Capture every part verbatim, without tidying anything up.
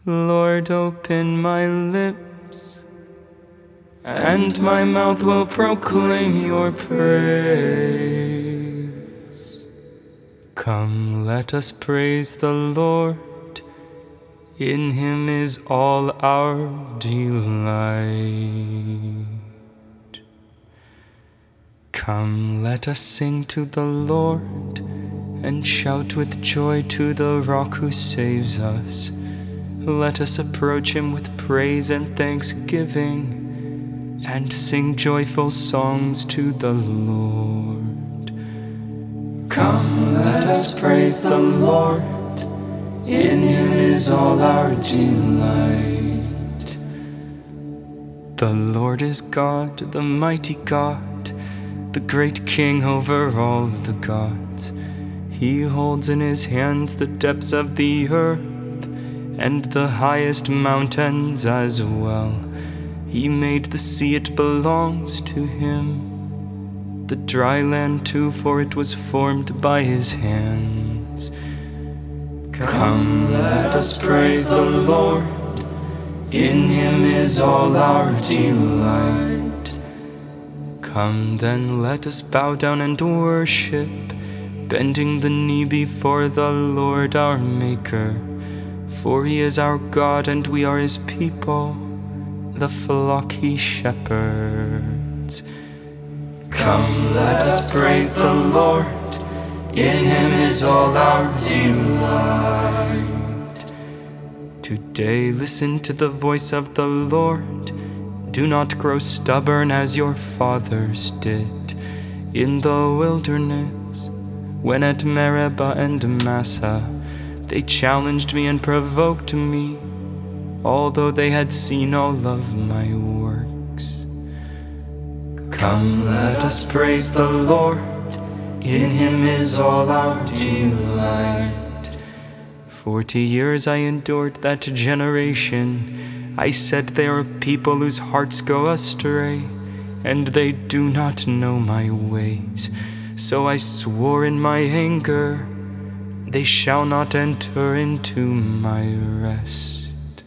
Lord, open my lips, and my mouth will proclaim your praise. Come, let us praise the Lord. In him is all our delight. Come, let us sing to the Lord, and shout with joy to the rock who saves us. Let us approach him with praise and thanksgiving, and sing joyful songs to the Lord. Come, let us praise the Lord. In him is all our delight. The Lord is God, the mighty God, the great King over all the gods. He holds in his hands the depths of the earth, and the highest mountains as well. He made the sea, it belongs to him. The dry land too, for it was formed by his hands. Come, let us praise the Lord. In him is all our delight. Come then, let us bow down and worship, bending the knee before the Lord our Maker. For he is our God, and we are his people, the flock he shepherds. Come, let us praise the Lord. In him is all our delight. Today listen to the voice of the Lord. Do not grow stubborn as your fathers did in the wilderness, when at Meribah and Massah they challenged me and provoked me, although they had seen all of my works. Come, let us praise the Lord. In him is all our delight. Forty years I endured that generation. I said, they are people whose hearts go astray, and they do not know my ways. So I swore in my anger, they shall not enter into my rest.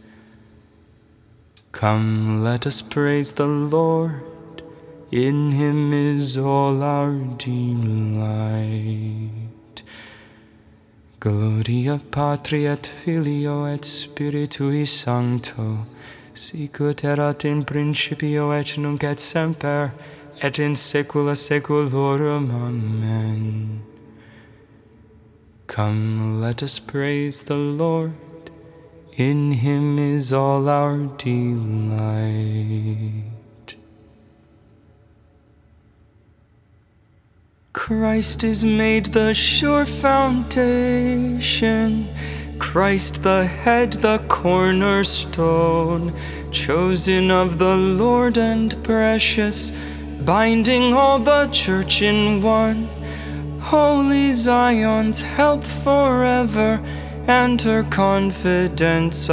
Come, let us praise the Lord. In him is all our delight. Gloria Patri et Filio et Spiritui Sancto, sicut erat in principio et nunc et semper, et in saecula saeculorum. Amen. Come, let us praise the Lord. In him is all our delight. Christ is made the sure foundation, Christ the head, the cornerstone, chosen of the Lord and precious, binding all the church in one. Holy Zion's help forever, and her confidence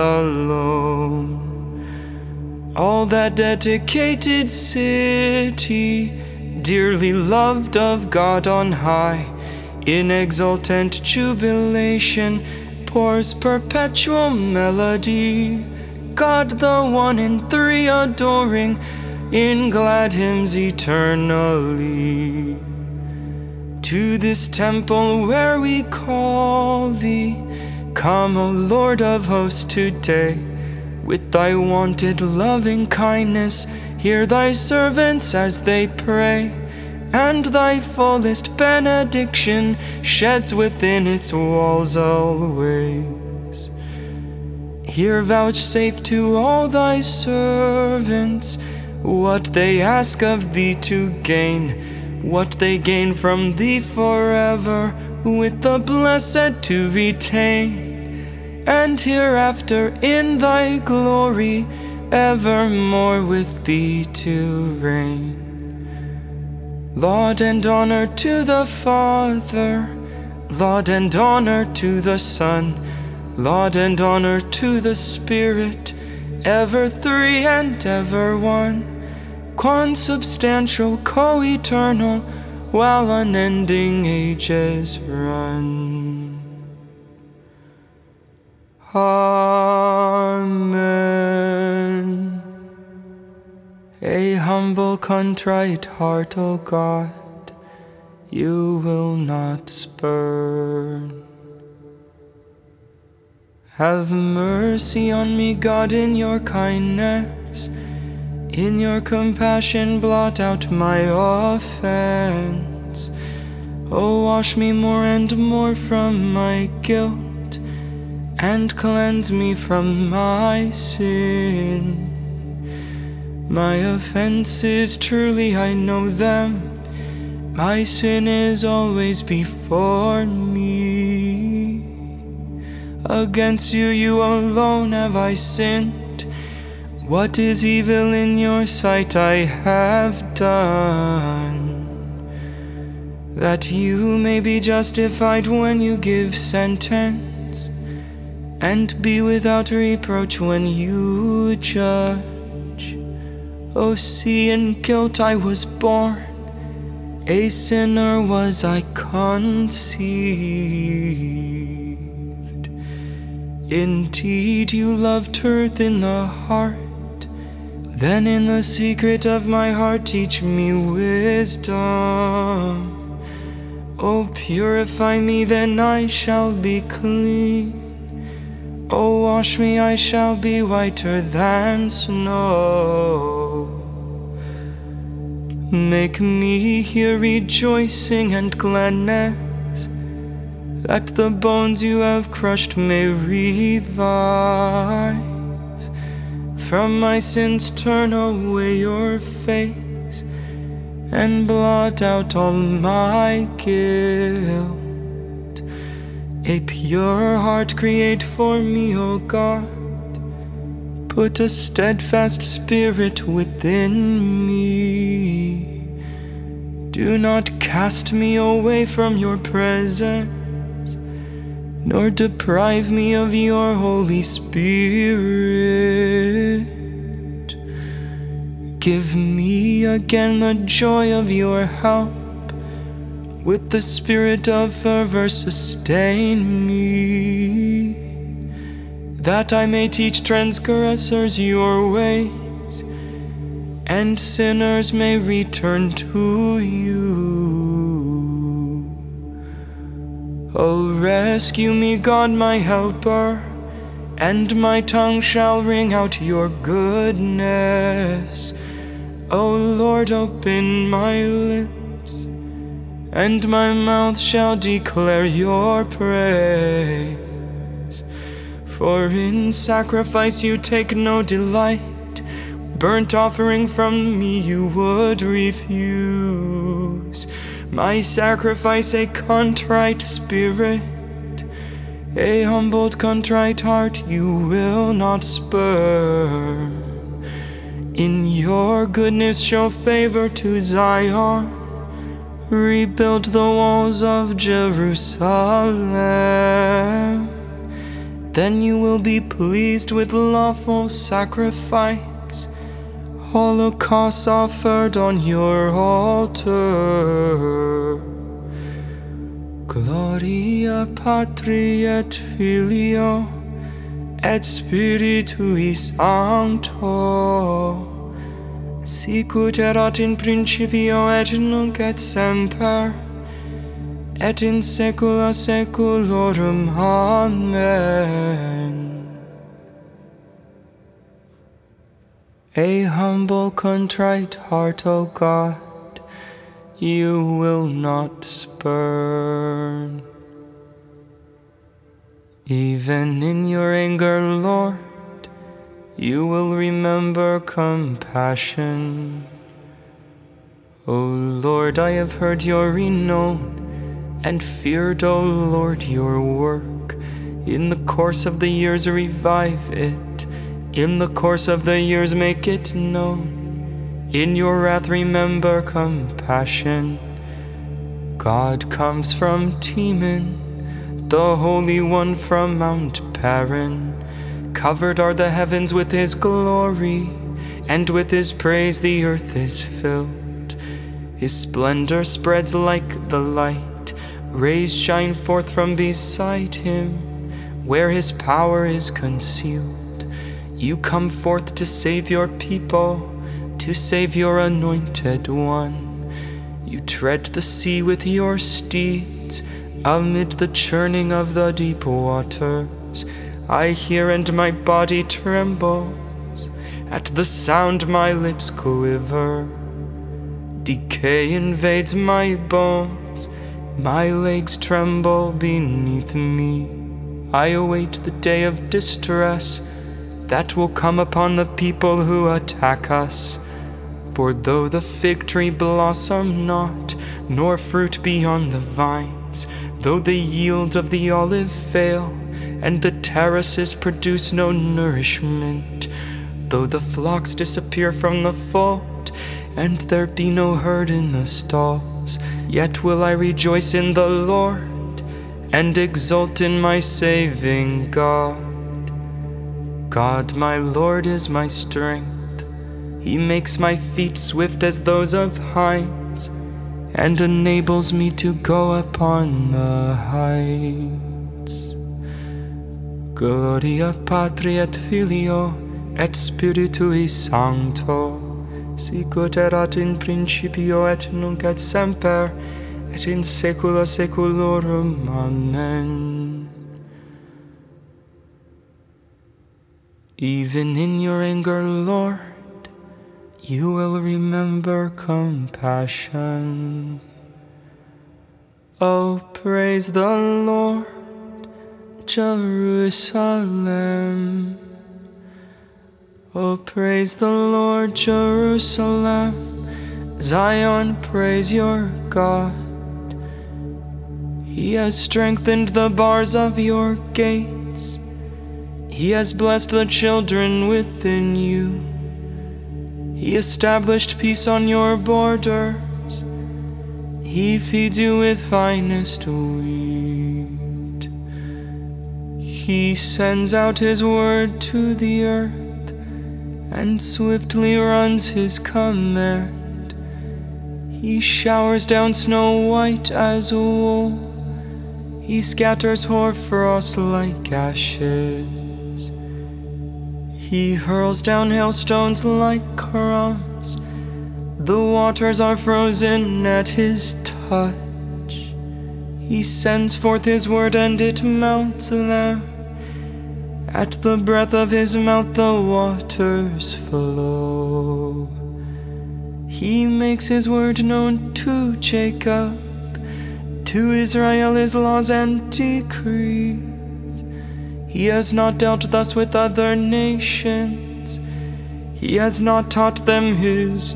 alone. All that dedicated city, dearly loved of God on high, in exultant jubilation pours perpetual melody, God the one in three adoring, in glad hymns eternally. To this temple where we call thee, come, O Lord of hosts, today. With thy wonted loving kindness, hear thy servants as they pray, and thy fullest benediction sheds within its walls always. Here vouchsafe to all thy servants what they ask of thee to gain, what they gain from thee forever, with the blessed to retain, and hereafter in thy glory evermore with thee to reign. Laud and honor to the Father, laud and honor to the Son, laud and honor to the Spirit, ever three and ever one, consubstantial, co-eternal, while unending ages run. Amen. humble, contrite heart, O God, you will not spurn. Have mercy on me, God, in your kindness. In your compassion, blot out my offense. Oh, wash me more and more from my guilt, and cleanse me from my sin. My offenses, truly I know them. My sin is always before me. Against you, you alone have I sinned. What is evil in your sight I have done, that you may be justified when you give sentence, and be without reproach when you judge. O see, in guilt I was born, a sinner was I conceived. Indeed, you loved truth in the heart. Then in the secret of my heart teach me wisdom. Oh, purify me, then I shall be clean. Oh, wash me, I shall be whiter than snow. Make me hear rejoicing and gladness, that the bones you have crushed may revive. From my sins turn away your face, and blot out all my guilt. A pure heart create for me, O God. Put a steadfast spirit within me. Do not cast me away from your presence, nor deprive me of your Holy Spirit. Give me again the joy of your help. With the spirit of fervor sustain me, that I may teach transgressors your ways, and sinners may return to you. Oh, rescue me, God, my helper, and my tongue shall ring out your goodness. O Lord, open my lips, and my mouth shall declare your praise. For in sacrifice you take no delight, burnt offering from me you would refuse. My sacrifice a contrite spirit, a humbled contrite heart you will not spurn. In your goodness show favor to Zion, rebuild the walls of Jerusalem. Then you will be pleased with lawful sacrifice, holocausts offered on your altar. Gloria Patri et Filio et Spiritui Sancto, sicut erat in principio et nunc et semper, et in saecula saeculorum. Amen. A humble, contrite heart, O God, you will not spurn. Even in your anger, Lord, you will remember compassion. O Lord, I have heard your renown, and feared, O Lord, your work. In the course of the years revive it, in the course of the years make it known. In your wrath remember compassion. God comes from Teman, the Holy One from Mount Paran. Covered are the heavens with his glory, and with his praise the earth is filled. His splendor spreads like the light, rays shine forth from beside him, where his power is concealed. You come forth to save your people, to save your anointed one. You tread the sea with your steeds, amid the churning of the deep waters. I hear and my body trembles, at the sound my lips quiver. Decay invades my bones, my legs tremble beneath me. I await the day of distress that will come upon the people who attack us. For though the fig tree blossom not, nor fruit be on the vines, though the yield of the olive fail, and the terraces produce no nourishment, though the flocks disappear from the fold, and there be no herd in the stalls, yet will I rejoice in the Lord, and exult in my saving God. God my Lord is my strength. He makes my feet swift as those of hinds, and enables me to go upon the heights. Gloria Patri et Filio et Spiritui Sancto, sicut erat in principio et nunc et semper, et in saecula saeculorum. Amen. Even in your anger, Lord, you will remember compassion. Oh, praise the Lord, Jerusalem. Oh, praise the Lord, Jerusalem. Zion, praise your God. He has strengthened the bars of your gates. He has blessed the children within you. He established peace on your borders. He feeds you with finest wheat. He sends out his word to the earth, and swiftly runs his command. He showers down snow white as wool. He scatters hoarfrost like ashes. He hurls down hailstones like crumbs. The waters are frozen at his touch. He sends forth his word and it melts them. At the breath of his mouth the waters flow. He makes his word known to Jacob, to Israel his laws and decrees. He has not dealt thus with other nations. He has not taught them his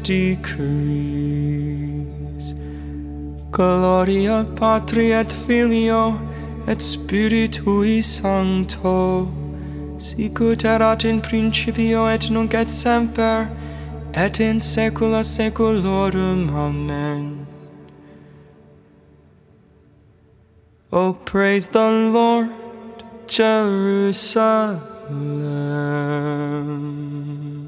decrees. Gloria Patri et Filio et Spiritui Sancto, sicut erat in principio et nunc et semper, et in saecula saeculorum. Amen. Oh, praise the Lord, Jerusalem.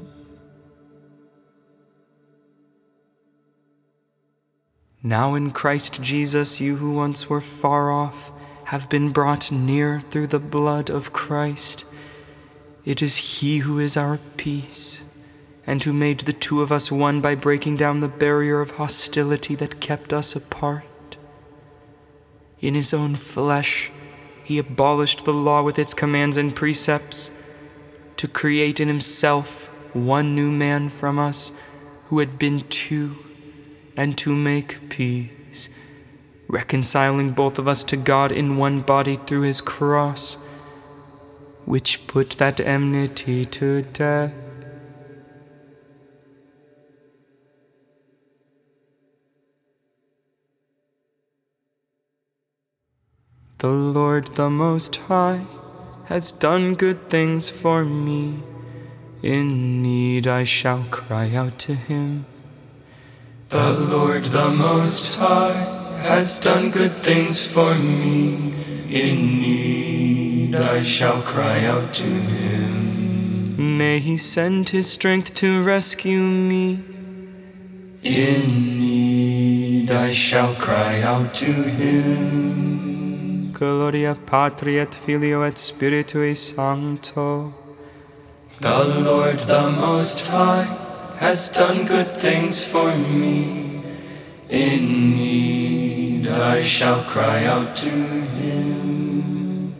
Now in Christ Jesus, you who once were far off have been brought near through the blood of Christ. It is He who is our peace, and who made the two of us one by breaking down the barrier of hostility that kept us apart. In His own flesh, He abolished the law with its commands and precepts, to create in Himself one new man from us who had been two, and to make peace, reconciling both of us to God in one body through His cross, which put that enmity to death. The Lord the Most High has done good things for me. In need I shall cry out to Him. The Lord the Most High has done good things for me. In need I shall cry out to Him. May He send His strength to rescue me. In need I shall cry out to Him. Gloria Patri et Filio et Spiritui Sancto. The Lord the Most High has done good things for me. In need I shall cry out to him.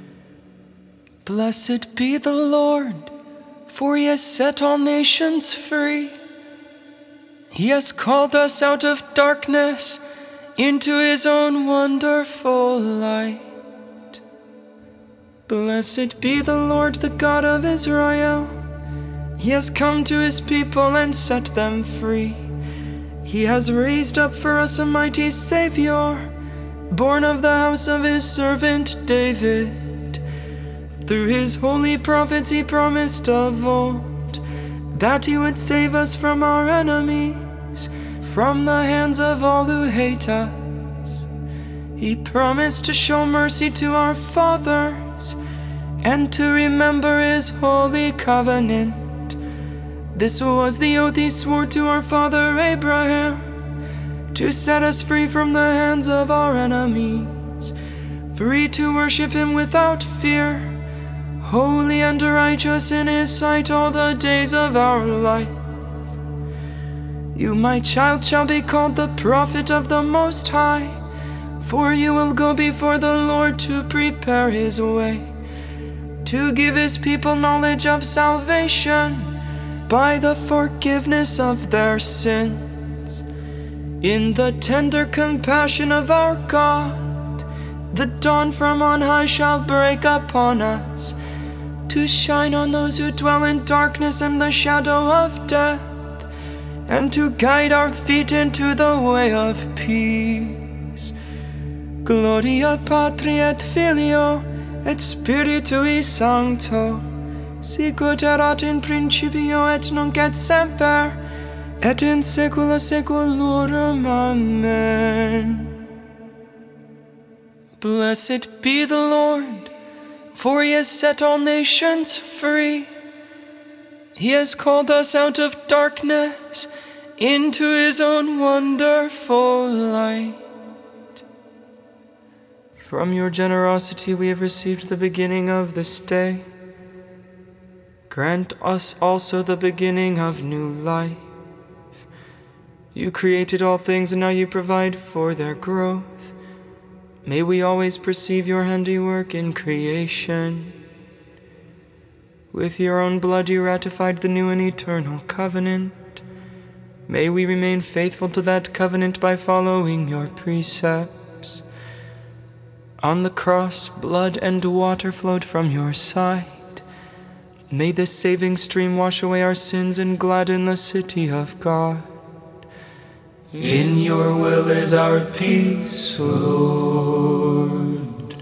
Blessed be the Lord, for he has set all nations free. He has called us out of darkness into his own wonderful light. Blessed be the Lord, the God of Israel. He has come to his people and set them free. He has raised up for us a mighty Savior, born of the house of his servant David. Through his holy prophets he promised of old that he would save us from our enemies, from the hands of all who hate us. He promised to show mercy to our fathers and to remember his holy covenant. This was the oath he swore to our father Abraham, to set us free from the hands of our enemies, free to worship him without fear, holy and righteous in his sight all the days of our life. You, my child, shall be called the prophet of the Most High, for you will go before the Lord to prepare his way, to give his people knowledge of salvation by the forgiveness of their sins. In the tender compassion of our God, the dawn from on high shall break upon us, to shine on those who dwell in darkness and the shadow of death, and to guide our feet into the way of peace. Gloria Patri et Filio et Spiritui Sancto, sicut erat in principio et nunc et semper, et in saecula saeculorum. Amen. Blessed be the Lord, for he has set all nations free. He has called us out of darkness into his own wonderful light. From your generosity we have received the beginning of this day. Grant us also the beginning of new life. You created all things, and now you provide for their growth. May we always perceive your handiwork in creation. With your own blood you ratified the new and eternal covenant. May we remain faithful to that covenant by following your precepts. On the cross, blood and water flowed from your side. May this saving stream wash away our sins and gladden the city of God. In your will is our peace, Lord.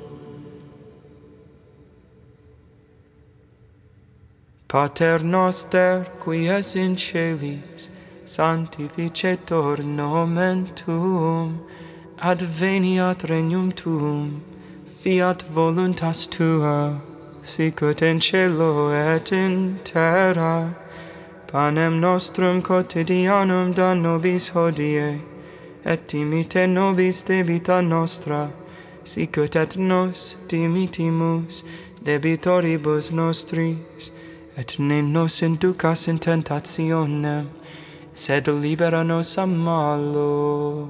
Pater noster, qui es in celis, sanctificetur nomen tuum, adveniat regnum tuum, fiat voluntas tua, sicut in cielo et in terra. Panem nostrum quotidianum da nobis hodie, et dimite nobis debita nostra, sicut et nos dimitimus debitoribus nostris, et ne nos inducas in tentationem, sed libera nos a malo.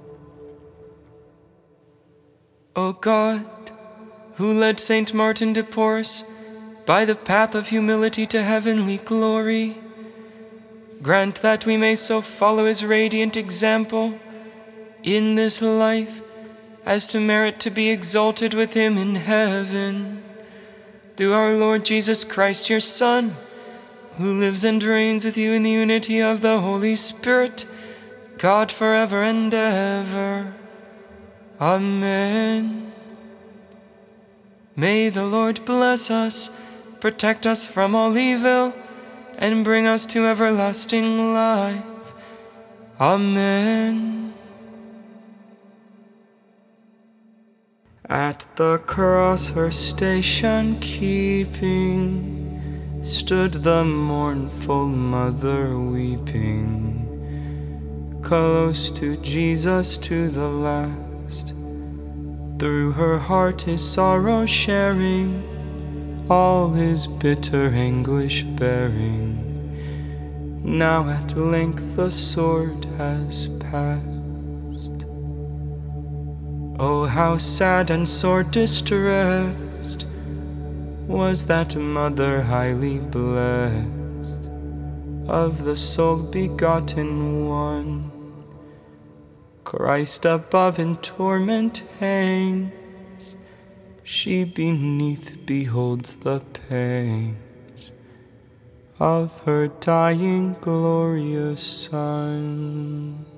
O God, who led Saint Martin de Porres by the path of humility to heavenly glory, grant that we may so follow his radiant example in this life as to merit to be exalted with him in heaven. Through our Lord Jesus Christ, your Son, who lives and reigns with you in the unity of the Holy Spirit, God forever and ever. Amen. May the Lord bless us, protect us from all evil, and bring us to everlasting life. Amen. At the cross her station keeping, stood the mournful mother weeping, close to Jesus to the last, through her heart his sorrow sharing, all his bitter anguish bearing. now at length the sword has passed. Oh, how sad and sore distressed was that mother highly blessed of the sole begotten one. Christ above in torment hangs, she beneath beholds the pangs of her dying glorious Son.